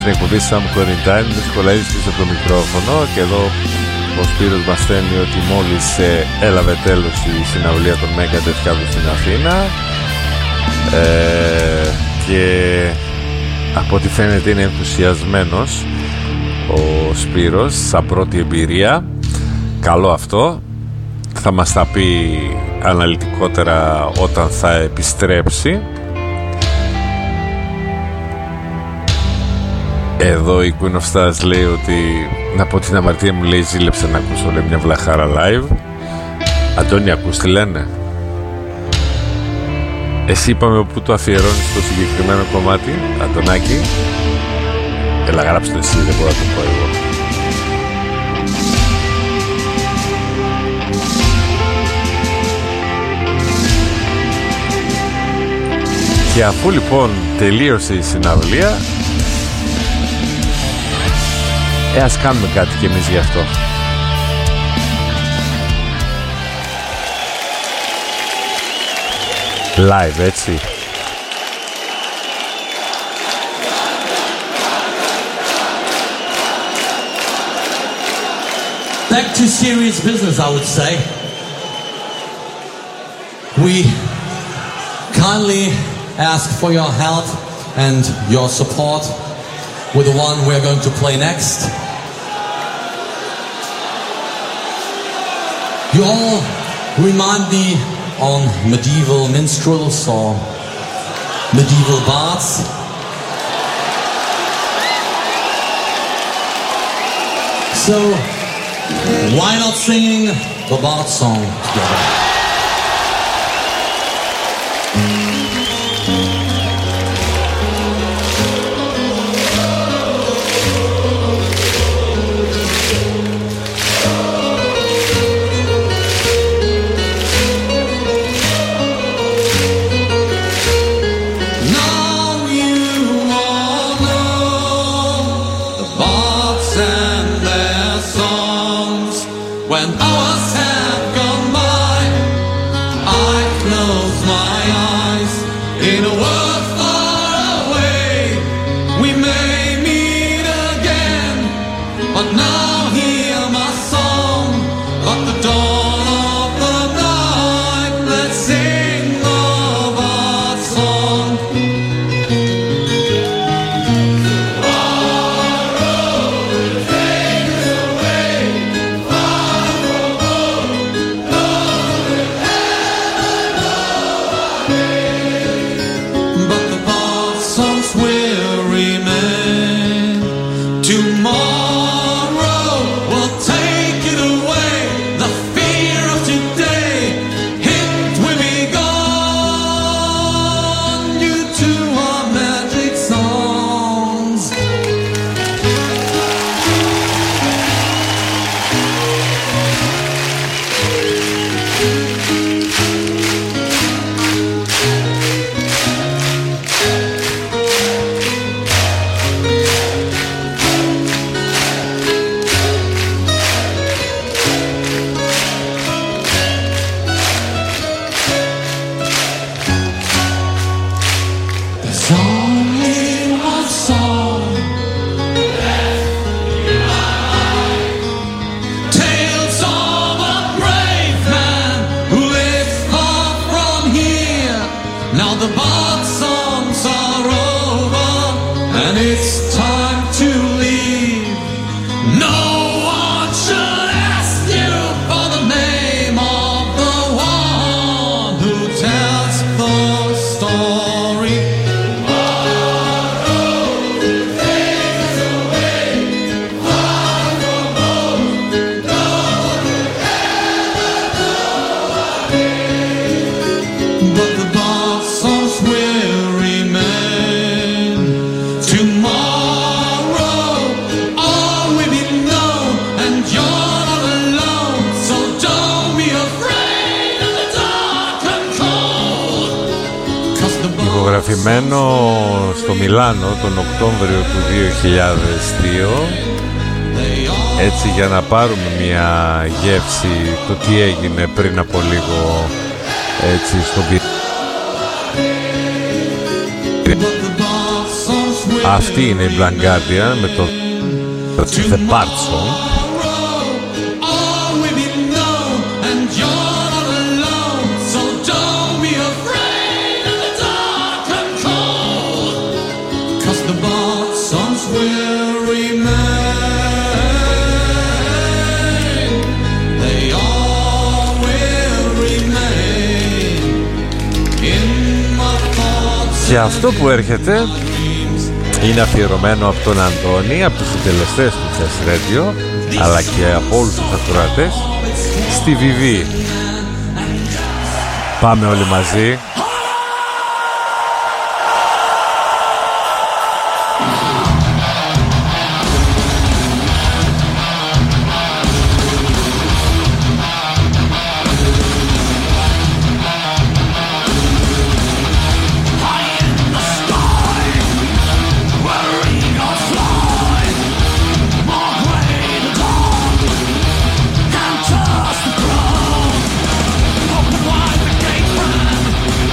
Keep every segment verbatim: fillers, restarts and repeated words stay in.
Την εκπομπή Sam Quarantine, με σχολιάζεις πίσω από το μικρόφωνο και εδώ ο Σπύρος μας στέλνει ότι μόλις ε, έλαβε τέλος η συναυλία των Megadeth κάτω στην Αθήνα ε, και από ό,τι φαίνεται είναι ενθουσιασμένος ο Σπύρος σαν πρώτη εμπειρία. Καλό αυτό, θα μας τα πει αναλυτικότερα όταν θα επιστρέψει. Εδώ η Queen of Stars λέει ότι να πω την αμαρτία μου, λέει, ζήλεψε να ακούσω, λέει, μια βλαχάρα live. Αντώνη, ακούς τι λένε? Εσύ είπαμε που το αφιερώνεις το συγκεκριμένο κομμάτι, Αντωνάκη. Έλα, γράψτε εσύ, δεν μπορώ να το πω εγώ. Και αφού λοιπόν τελείωσε η συναυλία, Ε, ας κάνουμε κάτι κι εμείς γι' αυτό. Live, έτσι. Back to serious business, I would say. We kindly ask for your help and your support with the one we're going to play next. You all remind me on medieval minstrels or medieval bards. So, why not singing the bard song together? Στο Μιλάνο τον Οκτώβριο του δύο χιλιάδες δύο, έτσι, για να πάρουμε μια γεύση το τι έγινε πριν από λίγο, έτσι, στον Αυτή είναι η Blind Guardian με το The Part Song. Και αυτό που έρχεται είναι αφιερωμένο από τον Αντώνη, από τους συντελεστές του Chess Radio, αλλά και από όλους τους ακροατές, στη Βιβί. Πάμε όλοι μαζί. Open wide the gate, friend.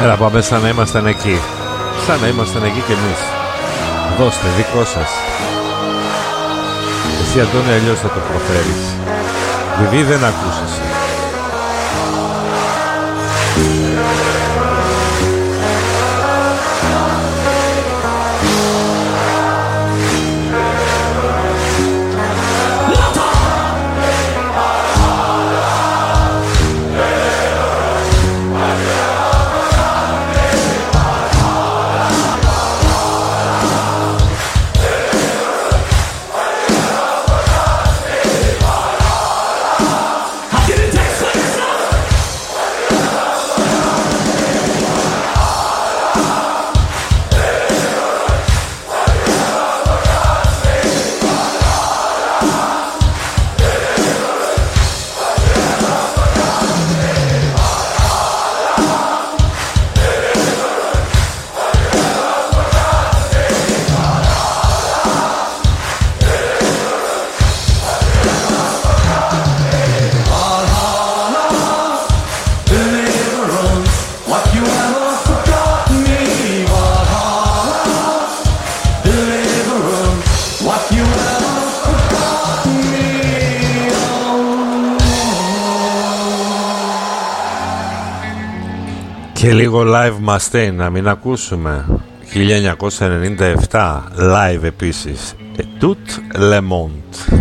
Έλα, πάμε σαν να ήμασταν εκεί. Σαν να ήμασταν εκεί κι εμείς. Δώστε, δικό σας. Εσύ, Αντώνη, αλλιώς θα το προφέρεις. Βιβί, δεν ακούσεσαι. Και λίγο live Mustaine να μην ακούσουμε. χίλια εννιακόσια ενενήντα επτά live επίσης. Et tout le monde.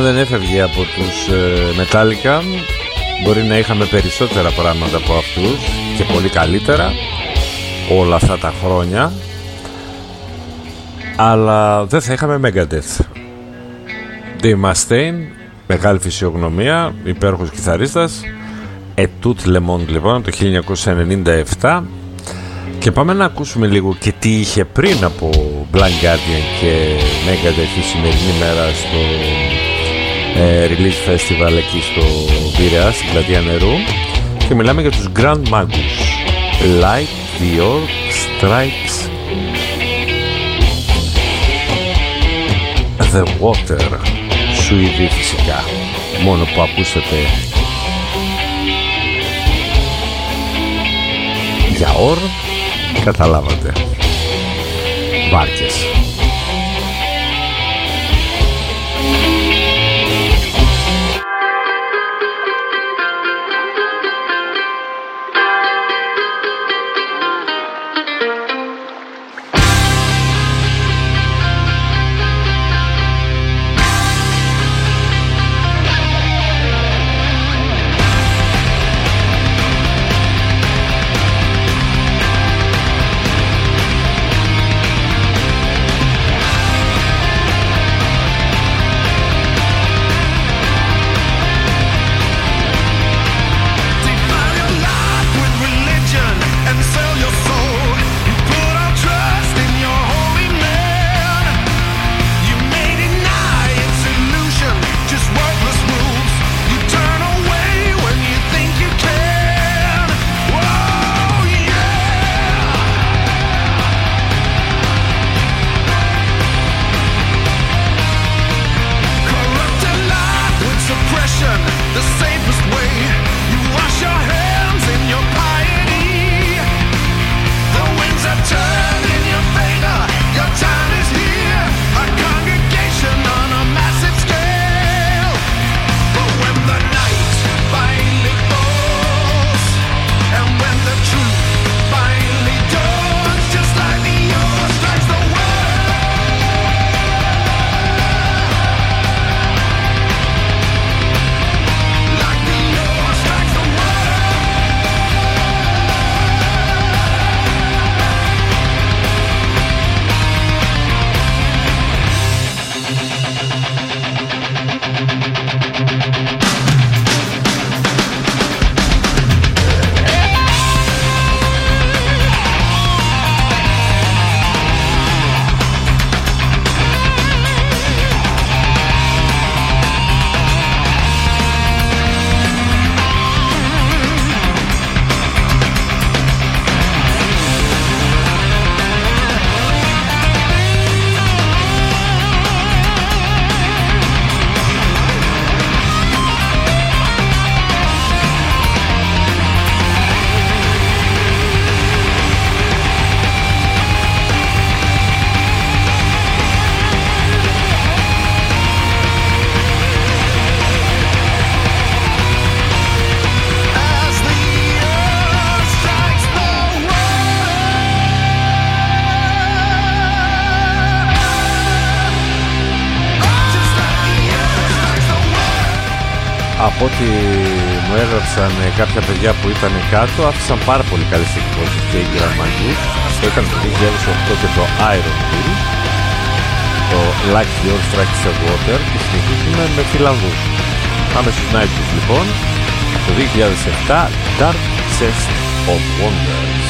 δεν έφευγε από τους Metallica, μπορεί να είχαμε περισσότερα πράγματα από αυτούς και πολύ καλύτερα όλα αυτά τα χρόνια, αλλά δεν θα είχαμε Megadeth. Dave Mustaine, μεγάλη φυσιογνωμία, υπέροχος κιθαρίστας, Etude Le Monde λοιπόν το χίλια εννιακόσια ενενήντα επτά. Και πάμε να ακούσουμε λίγο και τι είχε πριν από Blind Guardian και Megadeth η σημερινή μέρα στο ε, Release Festival εκεί στο Πειραιά, στην Πλατεία Νερού, και μιλάμε για τους Grand Magus. Like the Orc Strikes the Water. Σουηδοί φυσικά, μόνο που ακούσετε για ορ, καταλάβατε. Βάρκες. Από ό,τι μου έγραψαν κάποια παιδιά που ήταν κάτω, άφησαν πάρα πολύ καλές εκδόσεις και οι Grand Magus. Αυτό ήταν το δύο χιλιάδες οκτώ και το Iron Pill, το Like the Orc Strikes the Water, και συνεχίζουμε με Φιλανδούς. Πάμε στους Nightwish λοιπόν, το δύο χιλιάδες επτά, Dark Chest of Wonders.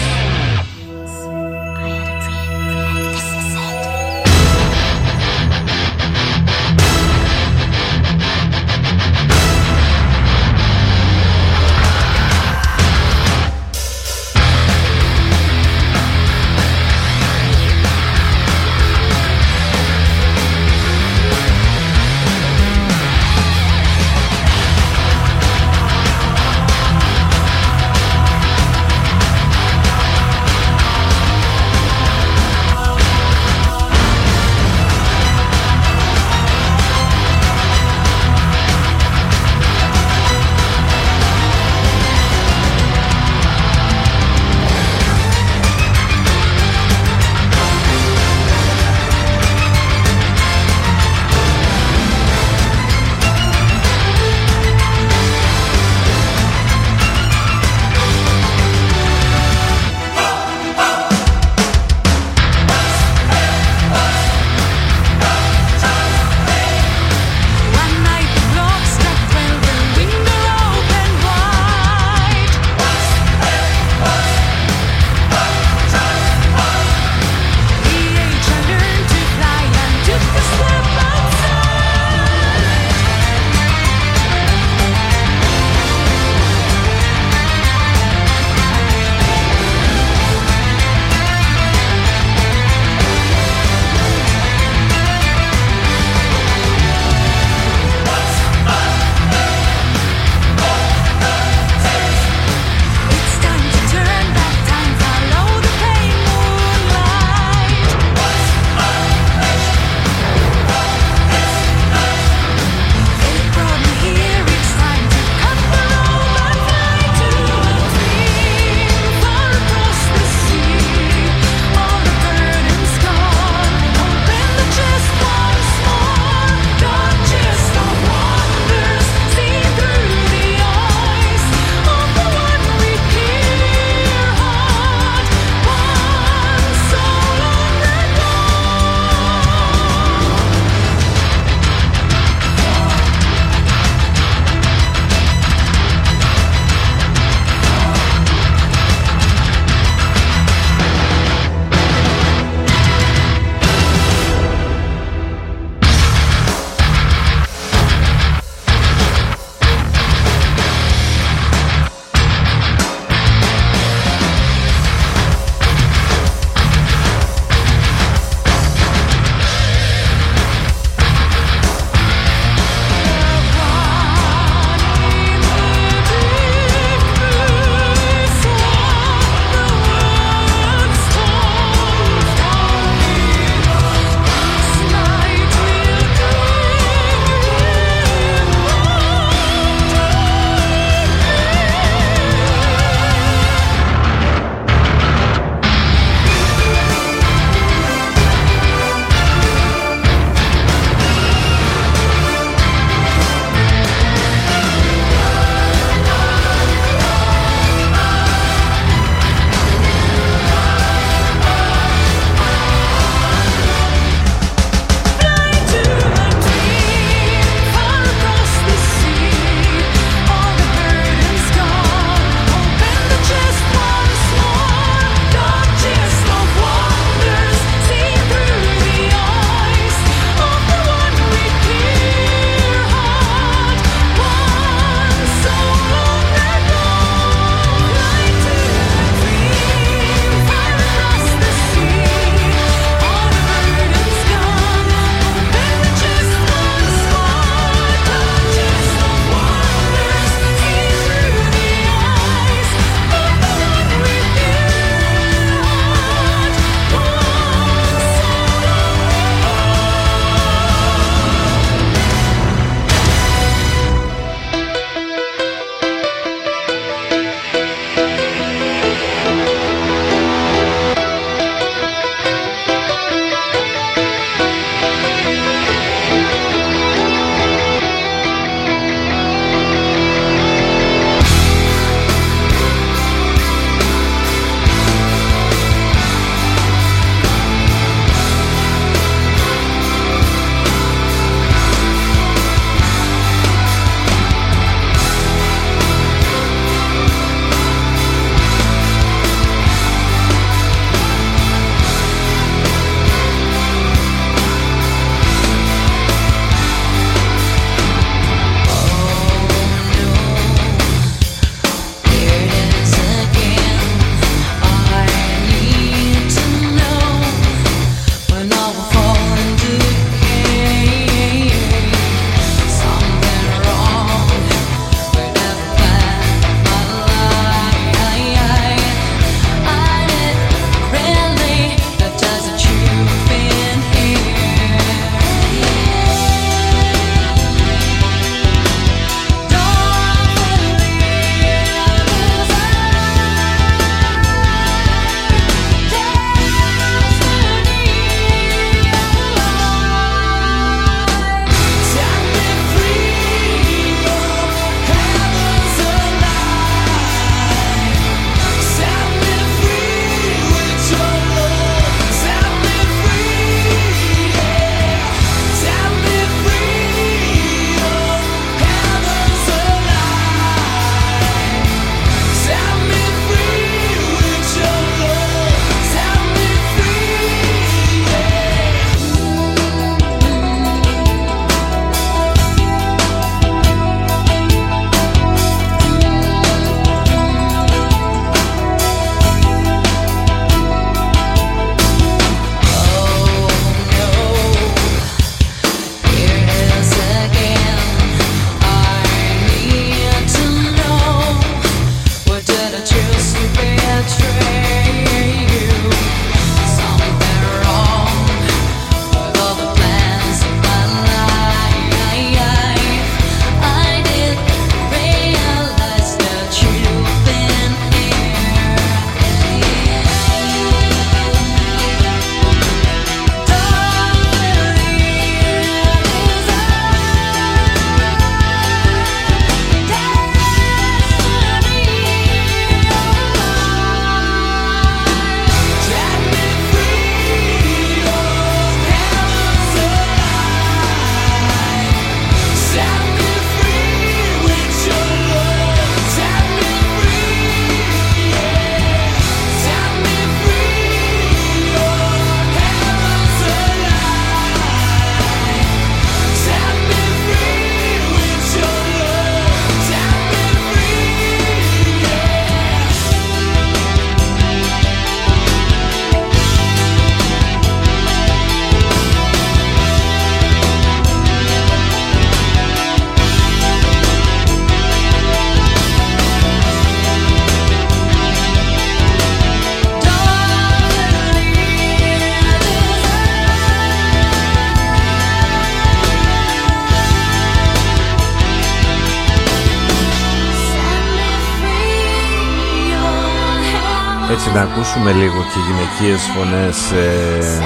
Έτσι να ακούσουμε λίγο και γυναικείες φωνές ε,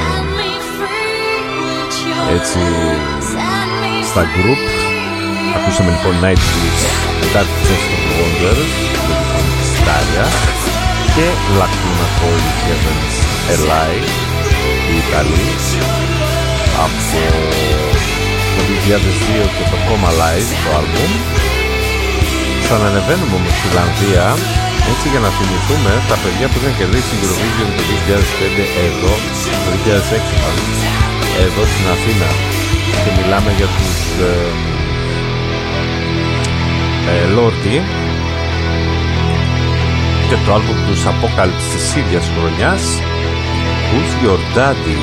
έτσι στα group. Ακούσαμε λοιπόν Nightwish, Dark Chest of Wonders με τη φωνή της Τάρια και Lacuna Coil Heavens Alive, οι Ιταλοί, από το δύο χιλιάδες δύο και το Coma Live το άλμπουμ. Ξανανεβαίνουμε όμως στη Ιρλανδία, έτσι για να θυμηθούμε τα παιδιά που είχαν κερδίσει την Eurovision το δύο χιλιάδες πέντε εδώ, το δύο χιλιάδες έξι μάλλον, εδώ στην Αθήνα, και μιλάμε για τους ε, ε, Lordi και το άλμπουμ τους Apocalypse της ίδιας χρονιάς, Who's Your Daddy.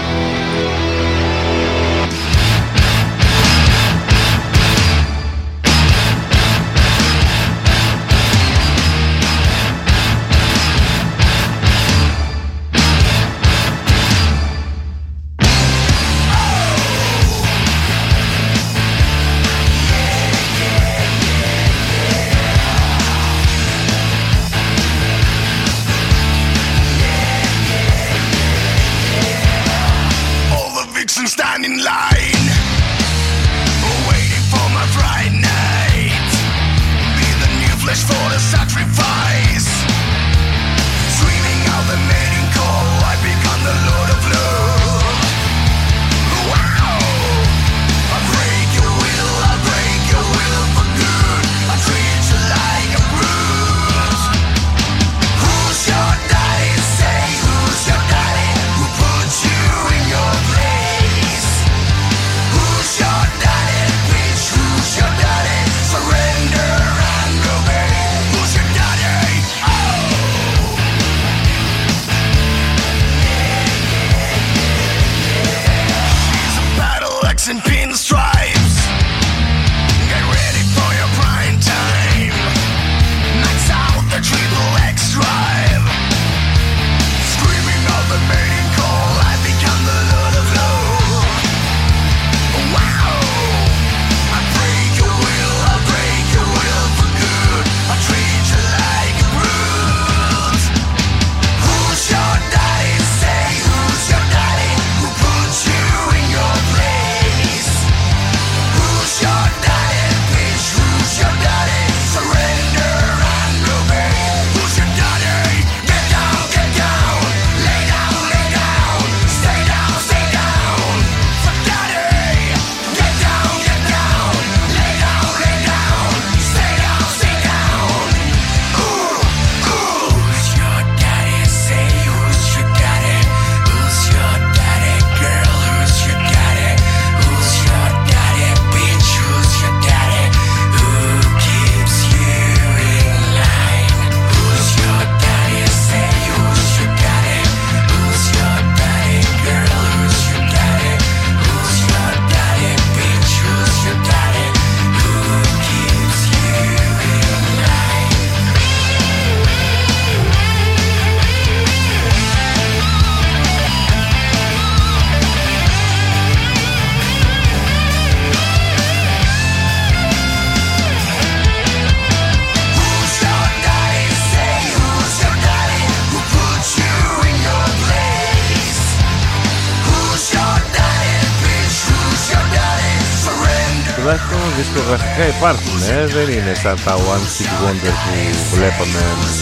Δισκογραφικά υπάρχουν, ε, δεν είναι σαν τα One Hit Wonder που βλέπαμε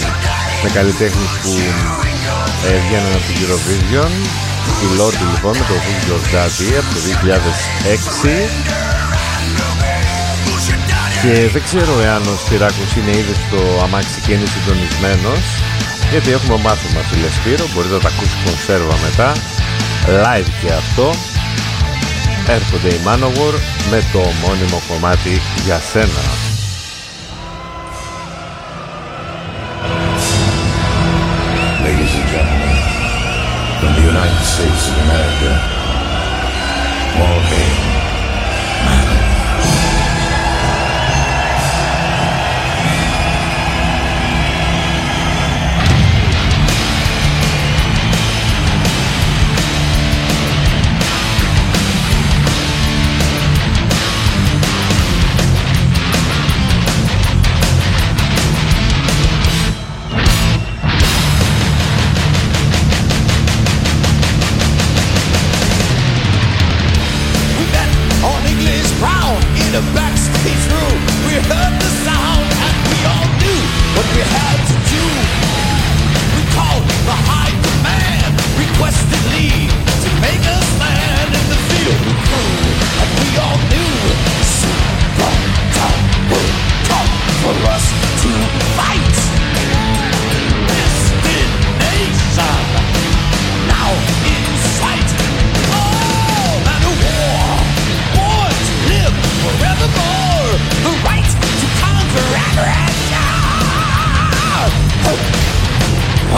με καλλιτέχνες που ε, βγαίνουν από την Eurovision. Η Lordi λοιπόν με το Who's Your Daddy από το δύο χιλιάδες έξι. Και δεν ξέρω εάν ο Σπυράκος είναι ήδη στο αμάξι και είναι συντονισμένος, γιατί έχουμε μάθημα, φίλε Σπύρο, μπορείτε να τα ακούσει κονσέρβα μετά, live και αυτό. Έρχονται οι Manowar με το μόνιμο κομμάτι για σένα. Ladies and gentlemen, from the United States of America, all hail Manowar.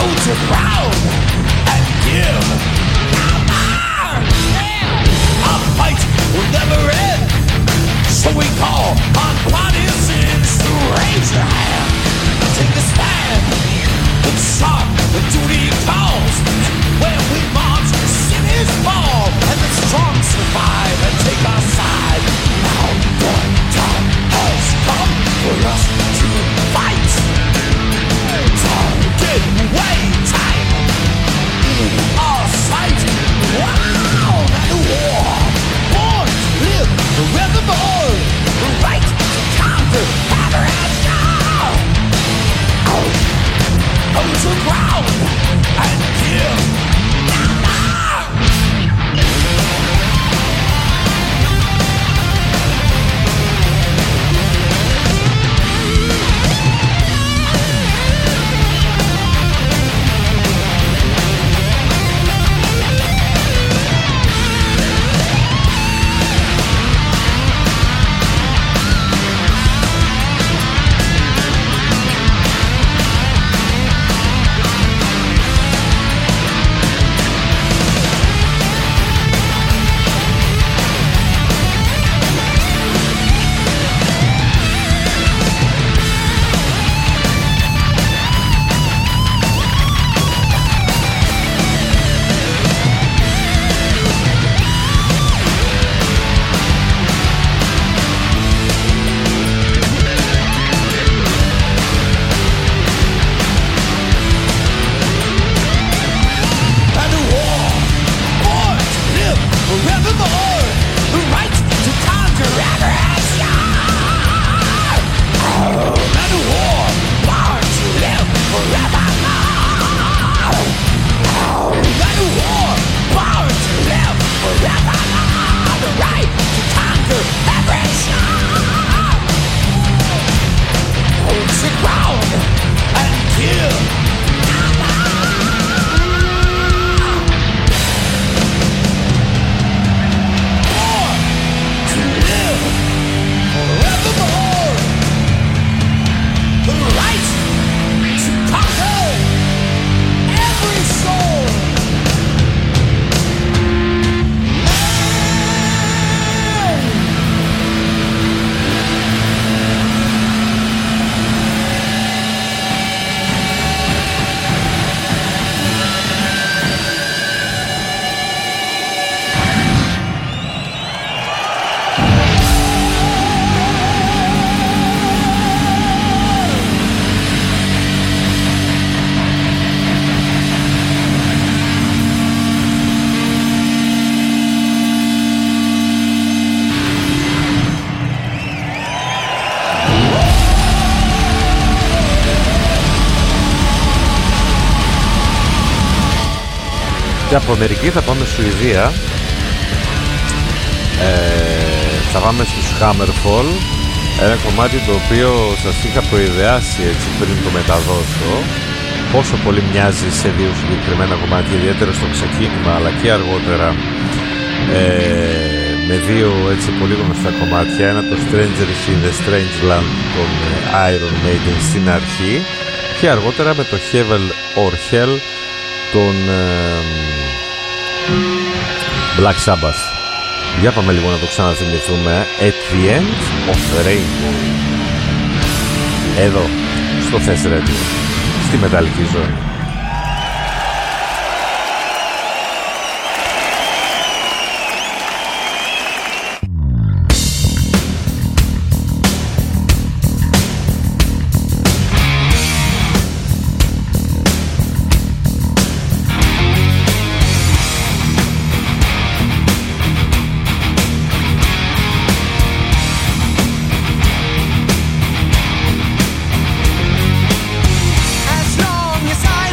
Και από Αμερική θα πάμε στη Σουηδία. Ε, θα πάμε στους Hammerfall, ένα κομμάτι το οποίο σας είχα προειδεάσει έτσι πριν το μεταδώσω, πόσο πολύ μοιάζει σε δύο συγκεκριμένα κομμάτια, ιδιαίτερα στο ξεκίνημα αλλά και αργότερα, ε, με δύο έτσι πολύ γνωστά κομμάτια. Ένα το Stranger in the Strange Land των Iron Maiden στην αρχή και αργότερα με το Heaven or Hell των ε, Black Sabbath. Για πάμε λίγο να το ξαναθυμηθούμε. At the End of the Rainbow, εδώ στο Thess Radio, στη μεταλλική ζώνη. As long as I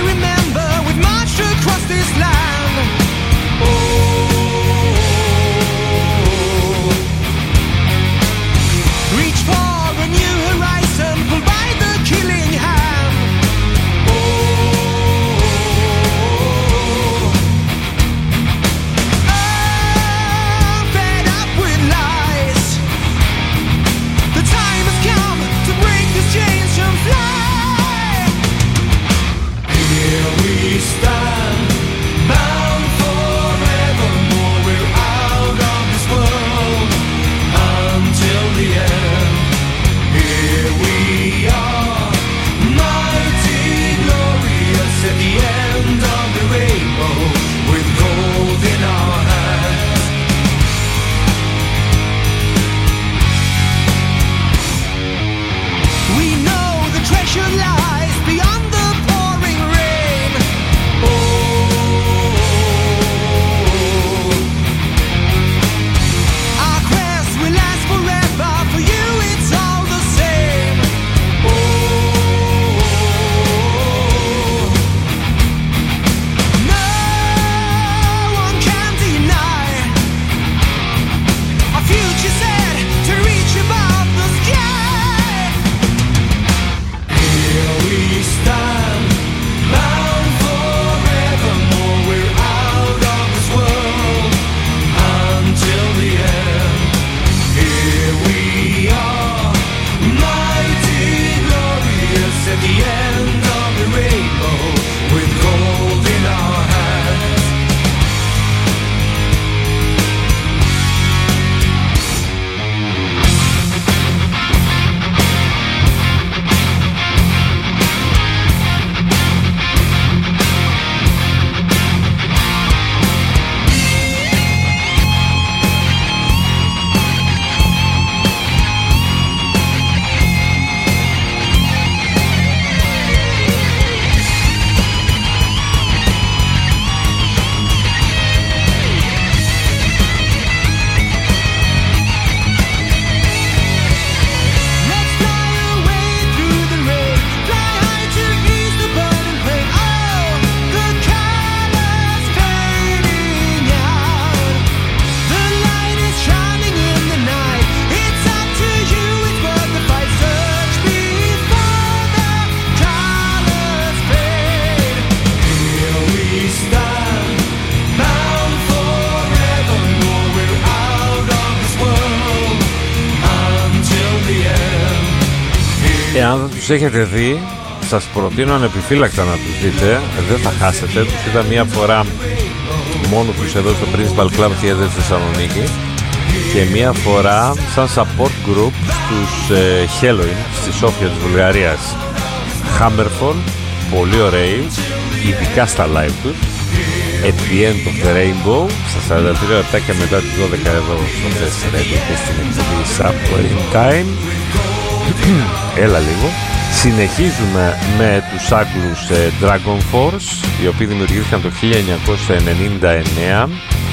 αν δεν τους έχετε δει, σας προτείνω ανεπιφύλακτα να τους δείτε. Δεν θα χάσετε. Τους είδα μία φορά μόνο τους εδώ στο Principal Club Theater στη Θεσσαλονίκη και μία φορά σαν support group στους ε, Halloween στη Σόφια της Βουλγαρίας. Hammerfall, πολύ ωραίοι, ειδικά στα live τους. At the End of the Rainbow, στα σαράντα τρία λεπτά και μετά τις δώδεκα εδώ στο Fest Radio και στην εκπομπή Submarine Time. Έλα λίγο. Συνεχίζουμε με τους Άγγλους ε, Dragon Force, οι οποίοι δημιουργήθηκαν το χίλια εννιακόσια ενενήντα εννέα,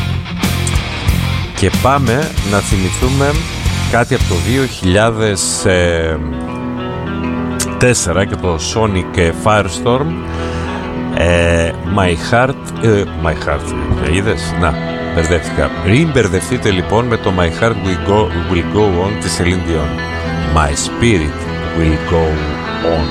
και πάμε να θυμηθούμε κάτι από το δύο χιλιάδες τέσσερα και το Sonic Firestorm. ε, My Heart ε, My Heart, ε, είδες? Να, μπερδεύτηκα. Μην μπερδευτείτε λοιπόν με το My Heart Will Go, will go On της Celine Dion. My Spirit Will Go On.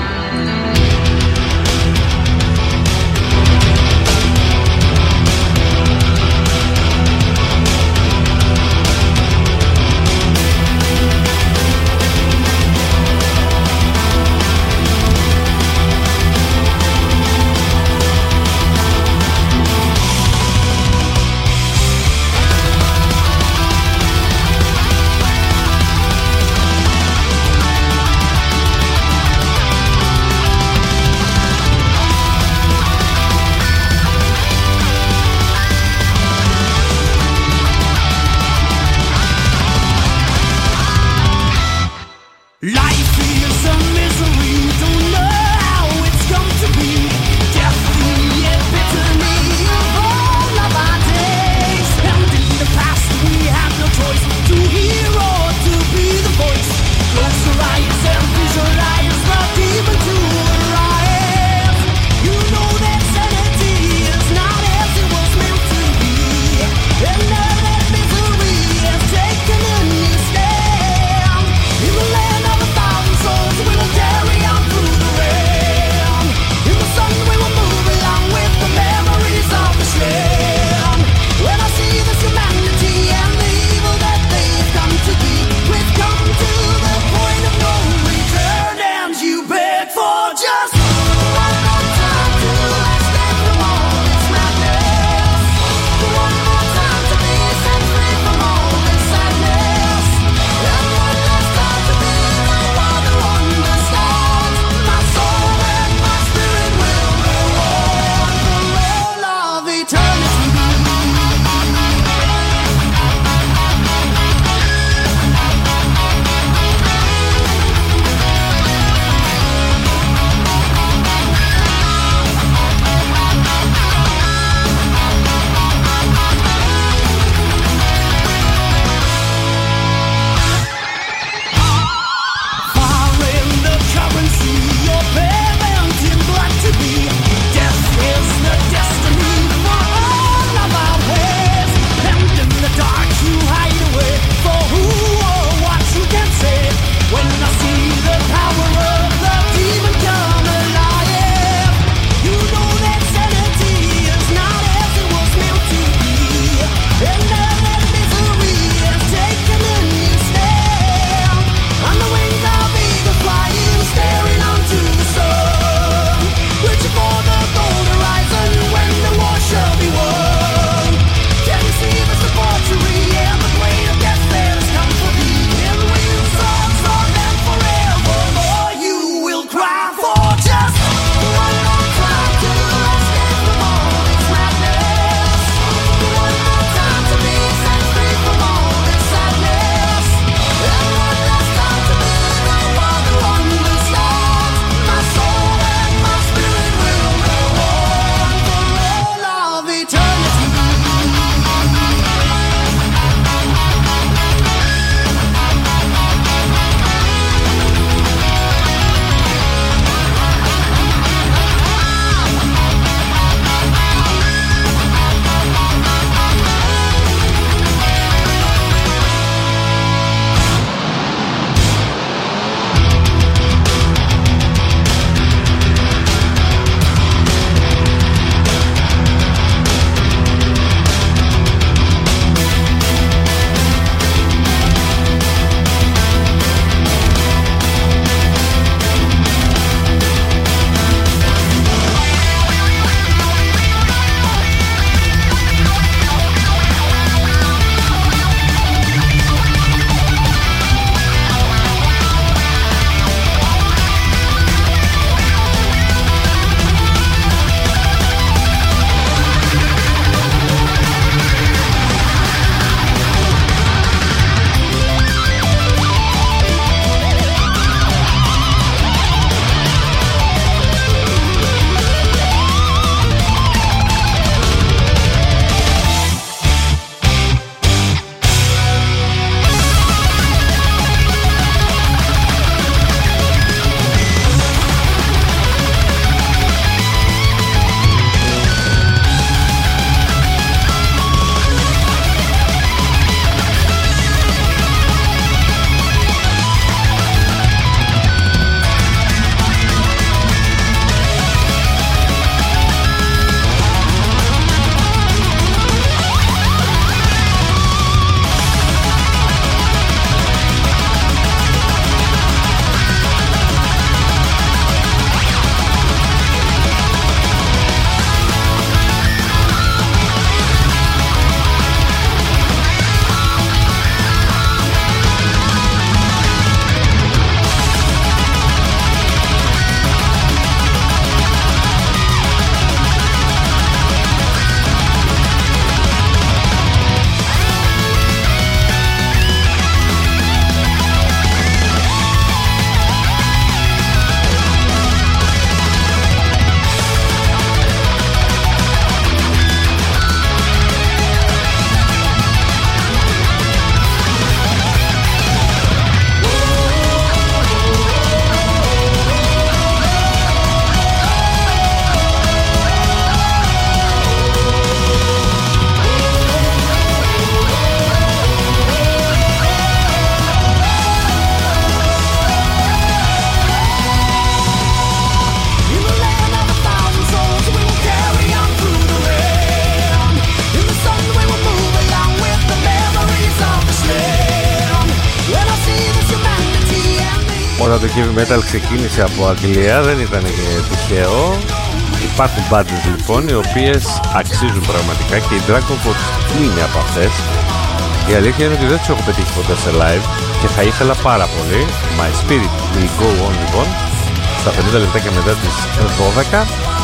το heavy metal ξεκίνησε από Αγγλία, δεν ήταν τυχαίο. Υπάρχουν μπάντες λοιπόν οι οποίες αξίζουν πραγματικά και η Dragon Force είναι από αυτές. Η αλήθεια είναι ότι δεν τους έχω πετύχει ποτέ σε live και θα ήθελα πάρα πολύ. My Spirit Will Go On λοιπόν, στα πενήντα λεπτά και μετά τις δώδεκα.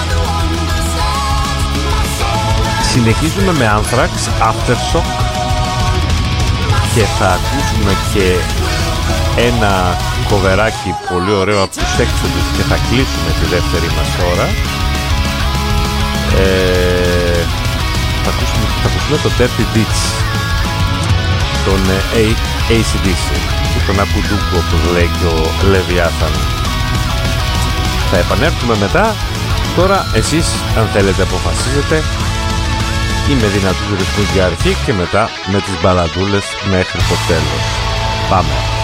Συνεχίζουμε με Anthrax, Aftershock και θα ακούσουμε και ένα κοβεράκι πολύ ωραίο από τους Exodus και θα κλείσουμε τη δεύτερη μας ώρα. Ε, θα, ακούσουμε, θα ακούσουμε το Dirty Deeds, τον έι σι ντι σι και τον Ακουντούκου όπως λέει και ο Leviathan. Θα επανέλθουμε μετά. Τώρα εσείς αν θέλετε αποφασίζετε ή με δυνατούς ρυθμούς για αρχή και μετά με τις μπαλαντούλες μέχρι το τέλος. Πάμε!